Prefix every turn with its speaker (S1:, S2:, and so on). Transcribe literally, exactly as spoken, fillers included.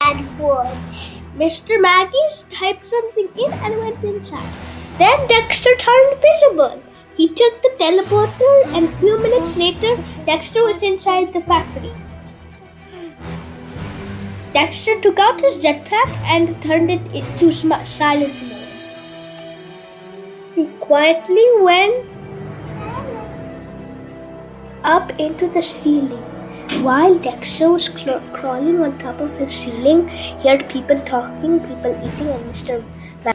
S1: bad words.
S2: Mister Maggie's typed something in and went inside. Then Dexter turned visible. He took the teleporter and a few minutes later, Dexter was inside the factory. Dexter took out his jetpack and turned it into silent mode. He quietly went up into the ceiling. While Dexter was cl- crawling on top of the ceiling, he heard people talking, people eating, and Mister